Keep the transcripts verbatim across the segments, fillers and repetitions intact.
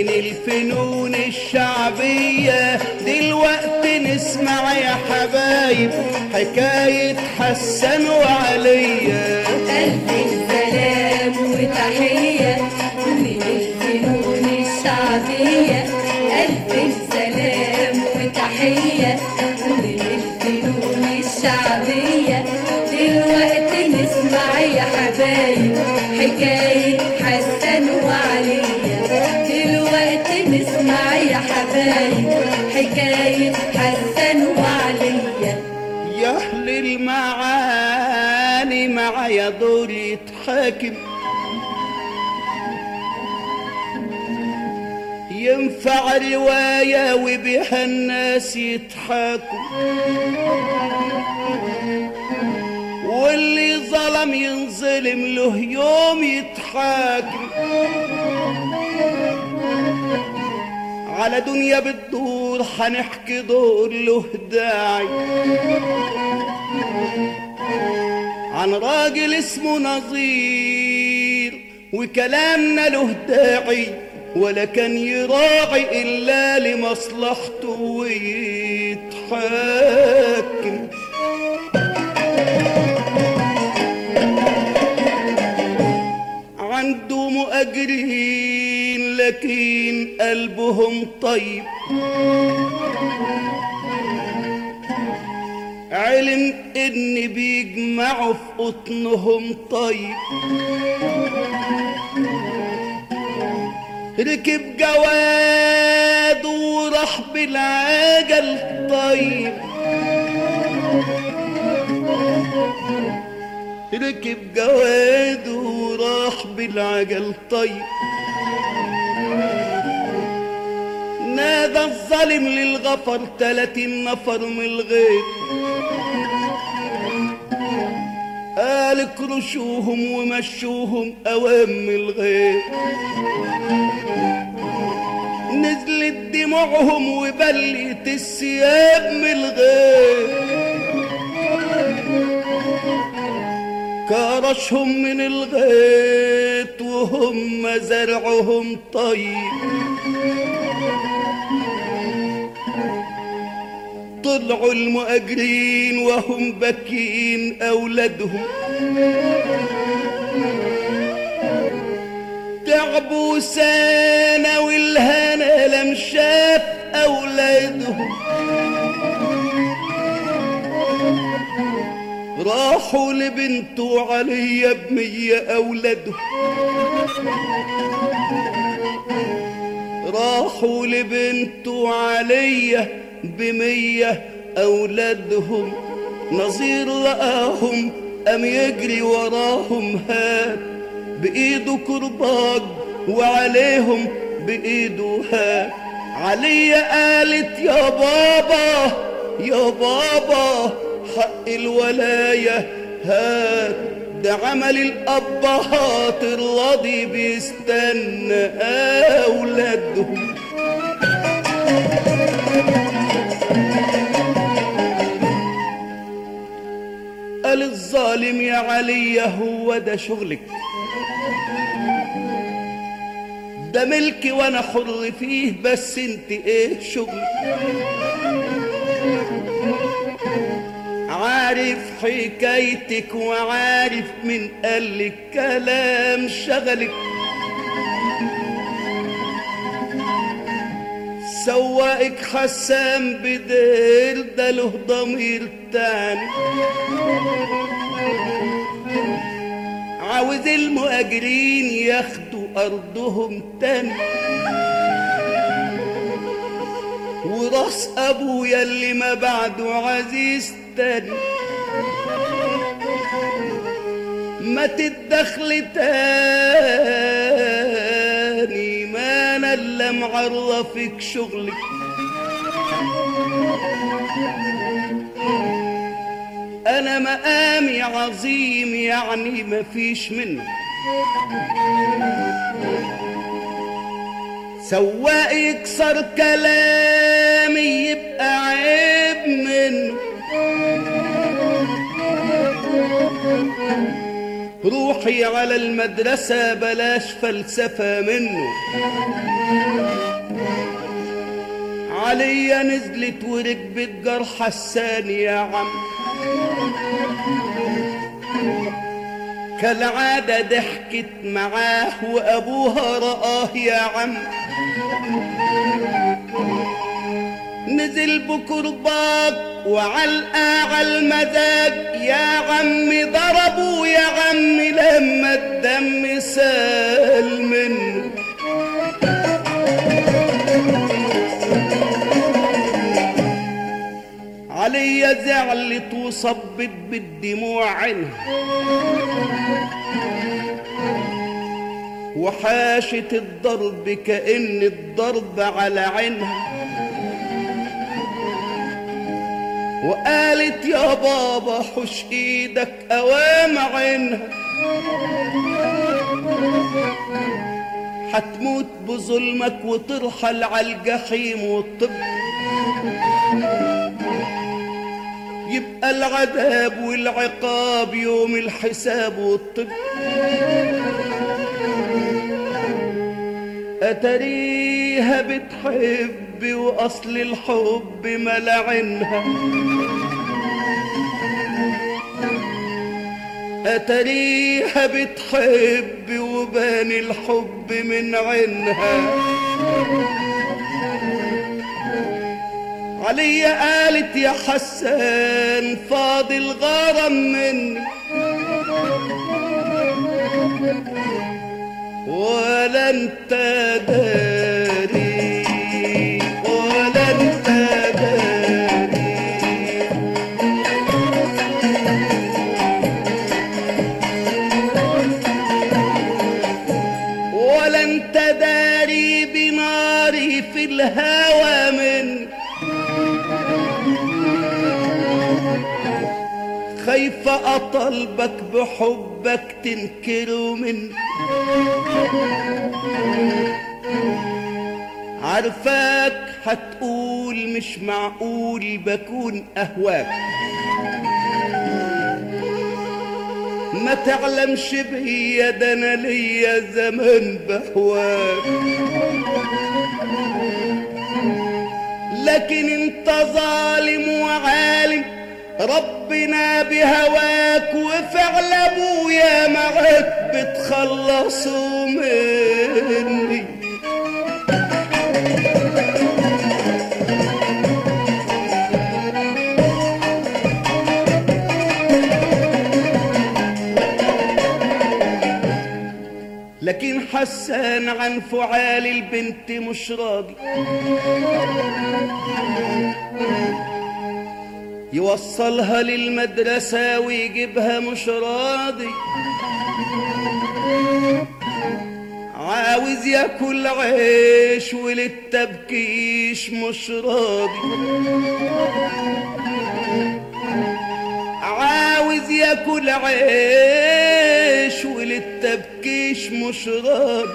من الفنون الشعبية دلوقتي نسمع يا حبايب حكاية حسن وعليا. ألف سلام وتحية من الفنون الشعبية، ألف سلام وتحية من الفنون الشعبية. دلوقتي نسمع يا حبايب حكاية حسن وعليا، دلوقتي نسمع يا حبايب حكاية حسن وعليا. يا أهل المعاني معايا دور يتحاكم، ينفع رواية وبها الناس يضحكوا، واللي ظلم ينظلم له يوم يتحاكم. على دنيا بتدور حنحكي دور له داعي، عن راجل اسمه نظير وكلامنا له داعي، ولا كان يراعي إلا لمصلحته ويتحاكم. عنده مؤجرين لكن قلبهم طيب، علم إن بيجمعوا في قطنهم طيب. ركب جواد وراح بالعجل طيب، ركب جواد وراح بالعجل طيب. نادى الظالم للغفر تلاتين نفر من الغير، قال اكرشوهم ومشوهم اوام الغير. نزلت دموعهم وبلت الثياب من الغير، كرشهم من الغيط وهم زرعهم طيب. طلعوا المؤجرين وهم بكين أولادهم، تعبوا سنة والهنا لم شاف أولادهم. راحوا لبنته عليا بمية أولادهم، راحوا لبنته عليا بمية أولادهم. نظير لقاهم قام يجري وراهم، هات بإيده كرباج وعليهم بإيده هات. عليا قالت يا بابا يا بابا حق الولاية هات، ده عمل الأبهات الراضي بيستنى أولادهم. قال الظالم يا عليا هو ده شغلك، ده ملكي وانا حر فيه، بس انت ايه شغلك؟ عارف حكايتك وعارف من قالك كلام شغلك. سواقك حسام بدير ده له ضمير تاني، عاوز المؤجرين ياخدوا أرضهم تاني. وراس أبويا اللي ما بعده عزيز تاني، ما تتدخل تاني، ما أنا اللي معرفك شغلك. أنا مقامي عظيم يعني مفيش منه، سواق يكسر كلامي يبقى عيب منه. روح روحي على المدرسة بلاش فلسفة منه. عليا نزلت وركبت جرح الثاني يا عم، كالعادة ضحكت معاه وأبوها رآه يا عم. نزل بكرباك وعلقة عالمزاج يا عم، ضربوا يا عم لما الدم سال منه. عليا زعلت وصبت بالدموع عينها، وحاشت الضرب كأن الضرب على عينها، وقالت يا بابا حش ايدك اوام عينها، حتموت بظلمك وترحل عالجحيم والطب، يبقى العذاب والعقاب يوم الحساب والطب. أتريها بتحب وأصل الحب ملعنها، أتريها بتحب وبان الحب من عينها. عليا قالت يا حسان فاضل غرام مني، ولا انت داري ولا انت داري، ولا انت داري بناري في الهوى مني. خايفة أطلبك بحبك تنكره مني، عارفاك هتقول مش معقول بكون أهواك، ما تعلمش بيا ده أنا ليا زمان بهواك، لكن انت ظالم وعالم ربنا بهواك، وفعل ابويا معاك بتخلصوا مني. لكن حسان عن فعال البنت مش راضي، يوصلها للمدرسة ويجيبها مش راضي، عاوز ياكل عيش وللتبكيش مش راضي، عاوز ياكل عيش وللتبكيش مش راضي،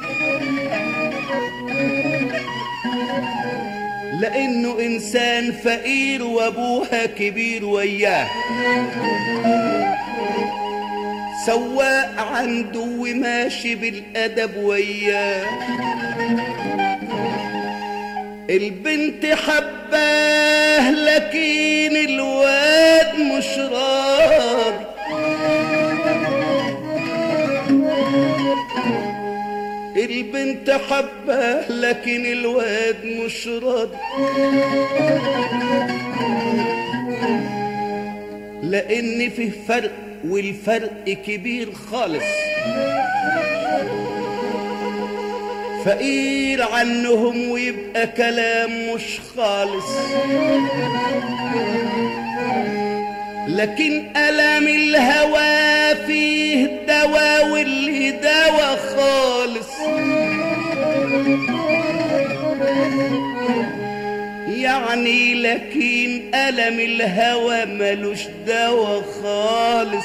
لأنه إنسان فقير وأبوها كبير وياه، سواق عنده وماشي بالأدب وياه. البنت حباه لكن الواد مش راضي، البنت حباه لكن الواد مش راضي، لأن فيه فرق والفرق كبير خالص. فقير عنهم ويبقى كلام مش خالص، لكن ألم الهوى فيه دوا واللي دوا خالص. يعني لكن ألم الهوى ملوش دوا خالص.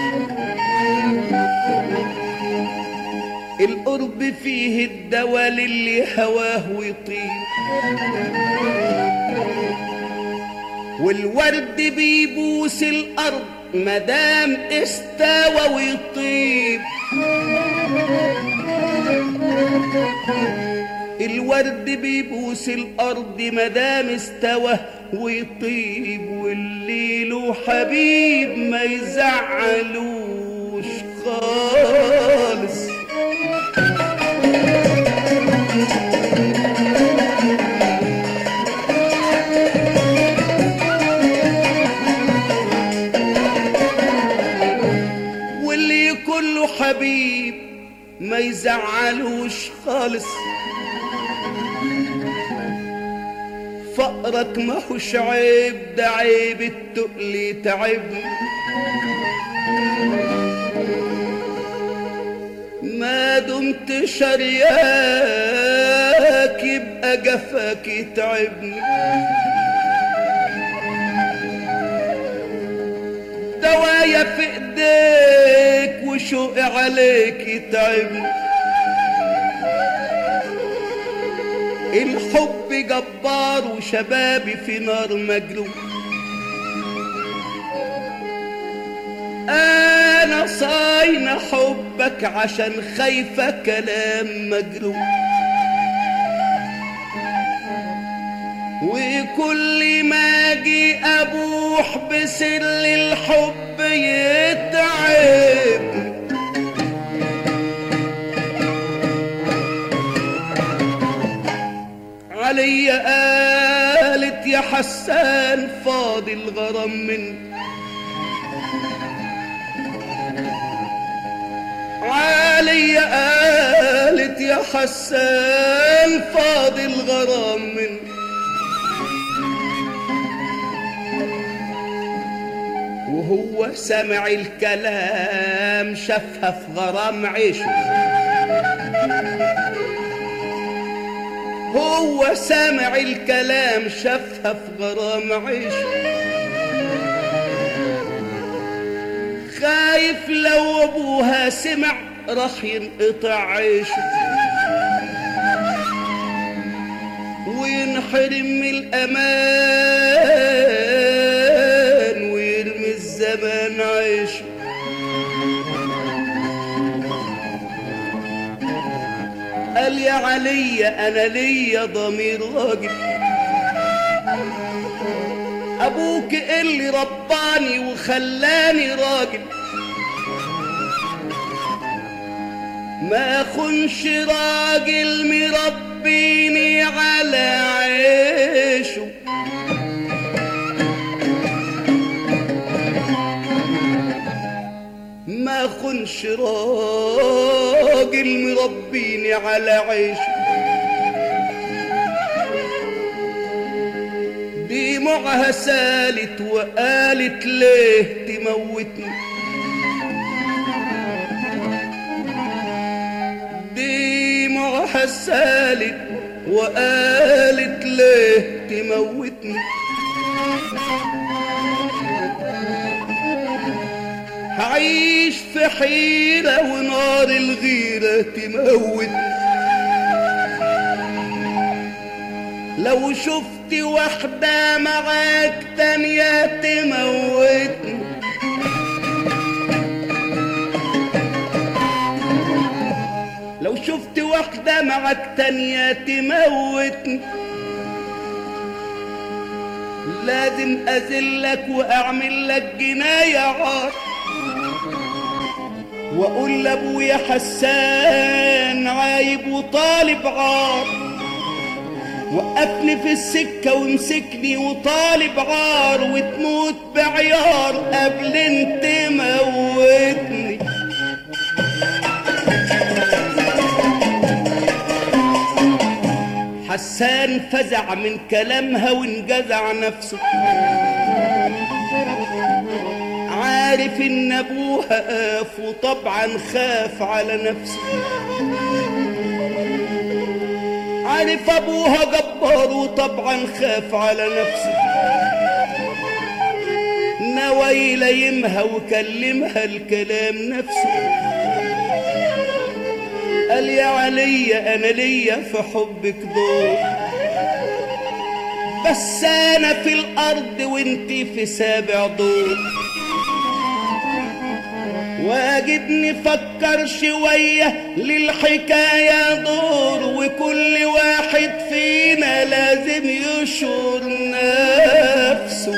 القرب فيه الدوا للي هواه ويطير، والورد بيبوس الأرض مدام استوى ويطيب الورد بيبوس الارض مدام استوى ويطيب، واللي له حبيب ما يزعلوش خالص. واللي يكون له حبيب ما يزعلوش خالص. فقرك ما هوش عيب، ده عيب التقل تعبني. ما دمت شرياك يبقى جفاك يتعبني. دوايا في ايديك وشوقي عليك يتعبني. الحب جبار وشبابي في نار مجروح. انا صاينة حبك عشان خايفة كلام مجروح. وكل ما اجي ابوح بسر الحب يتعب. علي قالت يا حسان فاضي الغرام مني. علي قالت يا حسان فاضي الغرام مني. وهو سمع الكلام شافها في غرام عيشه. هو سامع الكلام شافها في غرام عيشه. خايف لو ابوها سمع راح ينقطع عيشه وينحرم من الامان ويرمي الزمان عيشه. قال يا علي انا ليا ضمير راجل. ابوك اللي رباني وخلاني راجل. ما اخونش راجل مربيني على عيشه. ما اخونش راجل مربيني على عيشه. دموعها سالت وقالت ليه تموتني. دموعها سالت وقالت ليه تموتني. هعيش في حيرة ونار الغيرة تموتني. لو شفت واحدة معاك تانية تموتني. لو شفت واحدة معاك تانية تموتني. لازم أذلك وأعمل لك جناية عار. وأقول لأبويا حسان عايب وطالب عار. وقفني في السكة وامسكني وطالب عار. وتموت بعيار قبل انت موتني. حسان فزع من كلامها وانجزع نفسه. عارف ان ابوها قاف وطبعا خاف على نفسه. عارف ابوها جبار وطبعا خاف على نفسه. نوى يليمها وكلمها الكلام نفسه. قال يا علي انا ليا في حبك دور. بس انا في الارض وانتي في سابع دور. واجب نفكر شوية للحكاية دور، وكل واحد فينا لازم يشور نفسه.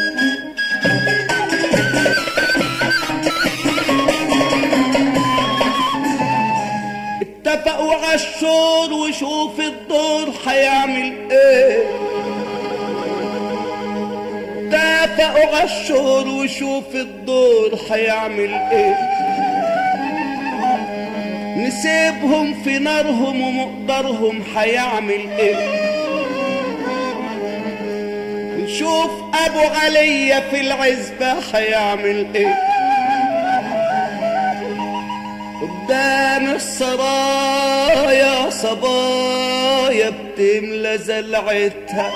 اتفقوا عالشور وشوف الدور هيعمل ايه. اتفقوا عالشور وشوف الدور هيعمل ايه. نسيبهم في نارهم ومقدرهم هيعمل ايه. نشوف ابو عليا في العزبة هيعمل ايه. قدام السرايا صبايا بتملى زلعتها.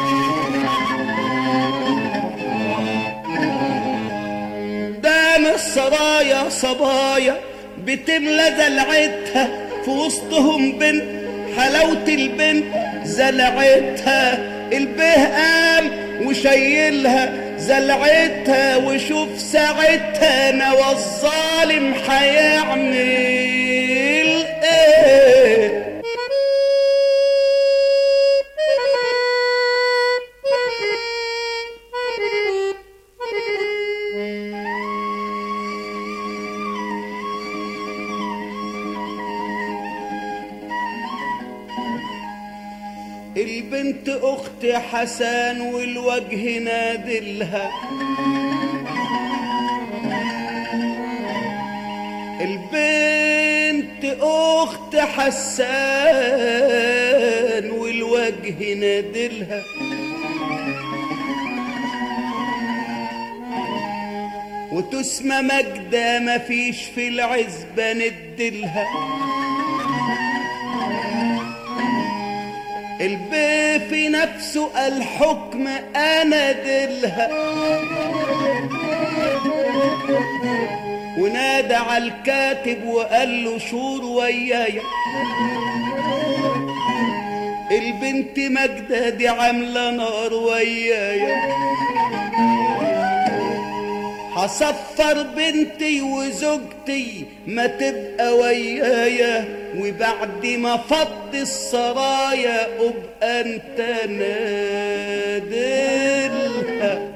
قدام السرايا صبايا بتملى زلعتها، في وسطهم بنت حلاوة البنت زلعتها. البه قام وشيلها زلعتها، وشوف ساعتها نوى الظالم هيعمل ايه. البنت اخت حسن والوجه نادلها. البنت اخت حسن والوجه نادلها. وتسمى مجدة مفيش في العزبة ندلها. البي في نفسه الحكم انا دلها. ونادى على الكاتب وقال له شور ويايا. البنت مجدة دي عاملة نار ويايا. هصفر بنتي وزوجتي ما تبقى ويايا، وبعد ما فض السرايا ابقى انت نادلها.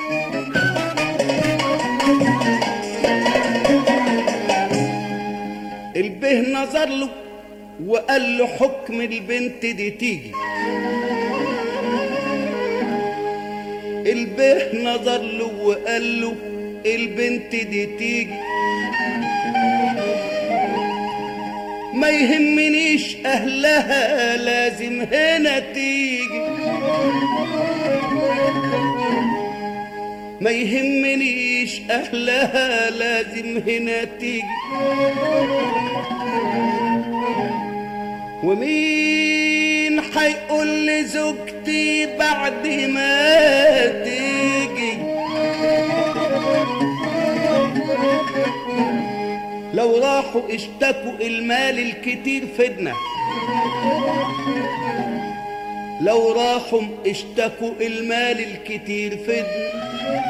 البه نظر له وقال له حكم البنت دي تيجي. البه نظر له وقال له البنت دي تيجي. ما يهمنيش اهلها لازم هنا تيجي. ما يهمنيش اهلها لازم هنا تيجي. ومين حيقول لزوجتي بعد ما تيجي؟ لو راحوا اشتكوا المال الكتير فدنا. لو راحوا اشتكوا المال الكتير فدنا.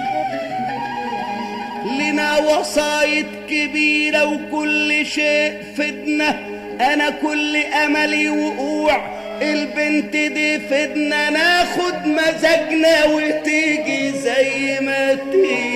لنا وصايد كبيرة وكل شيء فدنا. انا كل املي وقوع البنت دي فدنا. ناخد مزاجنا وتيجي زي ما تيجي.